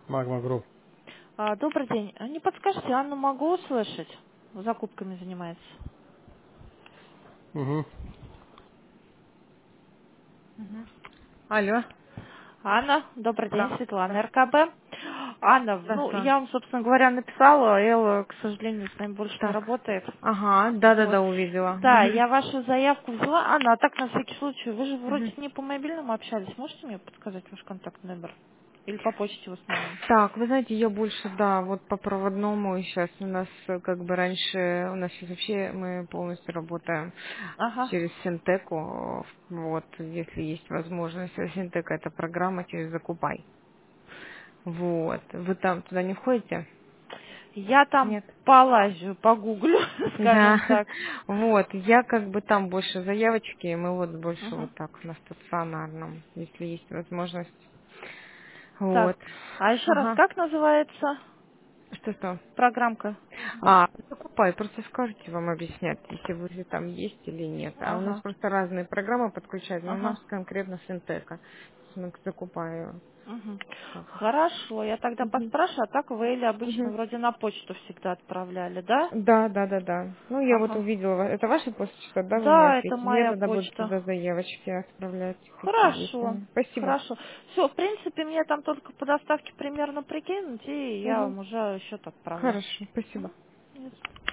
Магма Групп. Добрый день. Не подскажете, Анну могу услышать? Закупками занимается. Угу. Мгм. Алло. Анна, добрый день, Да. Светлана, РКБ. Анна, Да. я вам, собственно говоря, написала, Элла, к сожалению, с нами больше не Так. работает. Ага, Вот. да-да-да, увидела. Да, Мгм. я вашу заявку взяла. Анна, а так на всякий случай, вы же вроде Мгм. не по мобильному общались. Можете мне подсказать ваш контактный номер? Или по почте в основном? Так, вы знаете, я больше, да, вот по проводному сейчас у нас как бы раньше, у нас сейчас вообще мы полностью работаем Ага. через Синтеку, вот, если есть возможность. Синтека это программа через Закупай. Вот, вы там туда не входите? Я там Нет? полазю, погуглю, Да, скажем так. вот, я как бы там больше заявочки, мы вот больше Мгм. вот так на стационарном, если есть возможность. Так, Вот. а еще раз, Ага. как называется Что? программка? Закупай, просто скажите, вам объяснять, если вы же там есть или нет. А у нас Ага, просто разные программы подключают, но у нас ага. конкретно Синтека. Мы закупаю. Мгм. Так. Хорошо, я тогда Мгм. поспрашиваю, а так вы или обычно Мгм. вроде на почту всегда отправляли, да? Да, да, да, да. Ну, я вот Ага. увидела, это ваша почта, да, вы мне Да, это ответили. Я моя тогда буду почта. туда заявочки отправлять, какие есть Хорошо, они. Спасибо. хорошо. Все, в принципе, мне там только по доставке примерно прикинуть, и я Угу. вам уже счет отправлю. Хорошо, спасибо. Мгм. Yes.